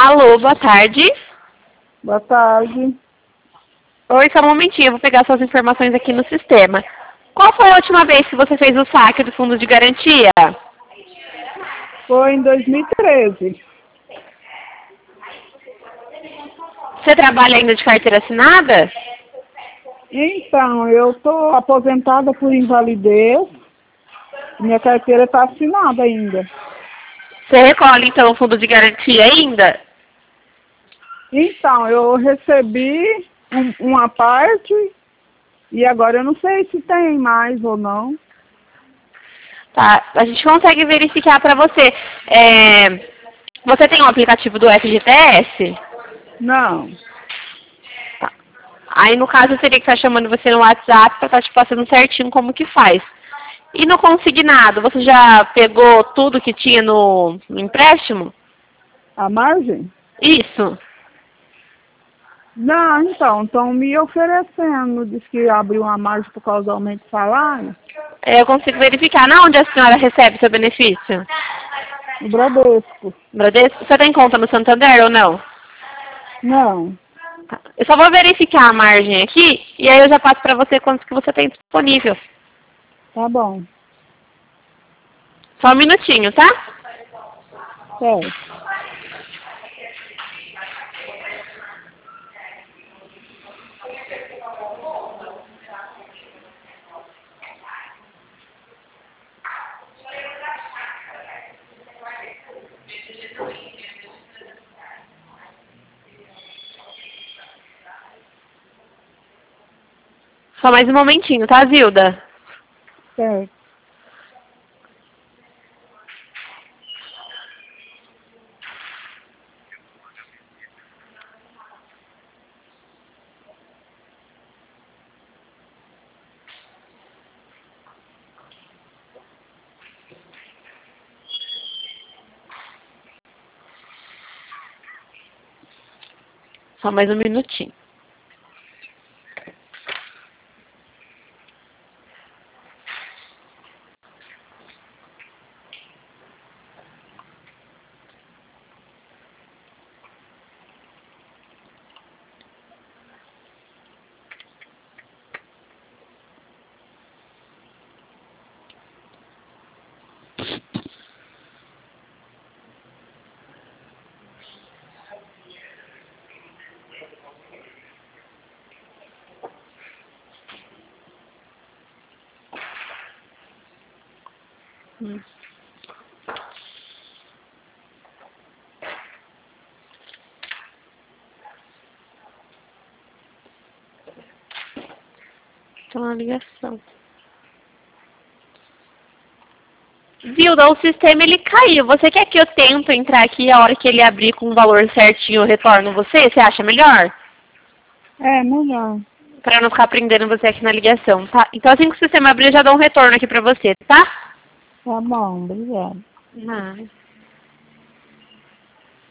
Alô, boa tarde. Boa tarde. Oi, só um momentinho, eu vou pegar suas informações aqui no sistema. Qual foi a última vez que você fez o saque do fundo de garantia? Foi em 2013. Você trabalha ainda de carteira assinada? Então, eu estou aposentada por invalidez. Minha carteira está assinada ainda. Você recolhe, então, o fundo de garantia ainda? Então, eu recebi uma parte e agora eu não sei se tem mais ou não. Tá, a gente consegue verificar para você. Você tem um aplicativo do FGTS? Não. Tá. Aí, no caso, eu teria que estar chamando você no WhatsApp para estar te passando certinho como que faz. E no consignado, você já pegou tudo que tinha no empréstimo? A margem? Isso. Não, então, estão me oferecendo. Diz que abriu uma margem por causa do aumento de salário. Eu consigo verificar. Na onde a senhora recebe seu benefício? No Bradesco. Bradesco? Você tem conta no Santander ou não? Não. Tá. Eu só vou verificar a margem aqui e aí eu já passo para você quanto que você tem disponível. Tá bom. Só um minutinho, tá? Certo. Só mais um momentinho, tá, Zilda? Certo. Só mais um minutinho. Tem uma ligação. Zilda, o sistema ele caiu. Você quer que eu tento entrar aqui a hora que ele abrir com o valor certinho eu retorno você? Você acha melhor? É, melhor. Pra não ficar prendendo você aqui na ligação, tá? Então assim que o sistema abrir eu já dou um retorno aqui pra você, tá? Tá bom, obrigada. Não.